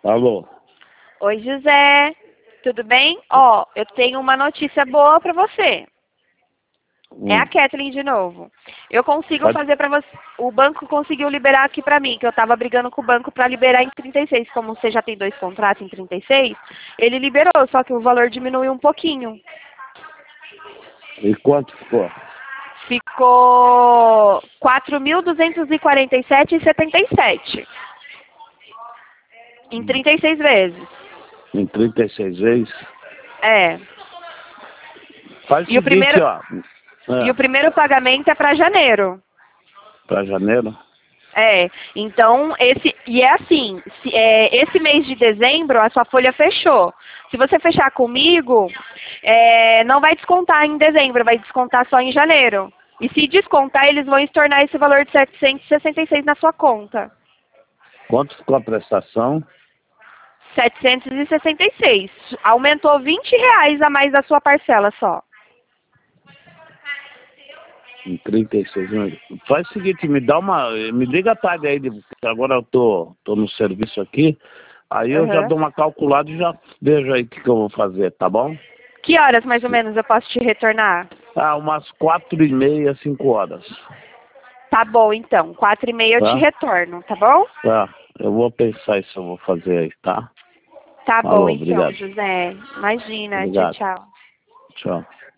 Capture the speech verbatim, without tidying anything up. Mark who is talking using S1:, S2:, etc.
S1: Alô?
S2: Oi, José. Tudo bem? Ó, eu tenho uma notícia boa pra você. É a
S1: Hum.
S2: Kathleen de novo. Eu consigo
S1: Pode...
S2: fazer pra você. O banco conseguiu liberar aqui pra mim, que eu tava brigando com o banco pra liberar em trinta e seis. Como você já tem dois contratos em trinta e seis, ele liberou, só que o valor diminuiu um pouquinho.
S1: E quanto ficou?
S2: Ficou quatro mil duzentos e quarenta e sete reais e setenta e sete. Em trinta e seis vezes.
S1: Em trinta e seis vezes?
S2: É.
S1: Faz o
S2: E o
S1: seguinte,
S2: primeiro,
S1: ó.
S2: e o
S1: É,
S2: primeiro pagamento é pra janeiro.
S1: pra janeiro?
S2: É, então esse e é assim, se, é, esse mês de dezembro a sua folha fechou. Se você fechar comigo, é, não vai descontar em dezembro, vai descontar só em janeiro. E se descontar, eles vão estornar esse valor de setecentos e sessenta e seis na sua conta.
S1: Quanto ficou a prestação?
S2: setecentos e sessenta e seis. Aumentou vinte reais a mais da sua parcela só.
S1: Em trinta e seis mil. Faz o seguinte, me dá uma. Me liga a tarde aí, porque agora eu tô, tô no serviço aqui. Aí eu já
S2: Uhum.
S1: dou uma calculada e já vejo aí o que, que eu vou fazer, tá bom?
S2: Que horas mais ou menos eu posso te retornar?
S1: Ah, umas quatro e meia, cinco horas.
S2: Tá bom, então. Quatro e meia eu te
S1: Tá?
S2: retorno, tá bom?
S1: Tá. Eu vou pensar isso eu vou fazer aí, tá?
S2: Tá bom,
S1: Alô,
S2: então,
S1: obrigado.
S2: José. Imagina. Tchau,
S1: Obrigado.
S2: tchau.
S1: Tchau.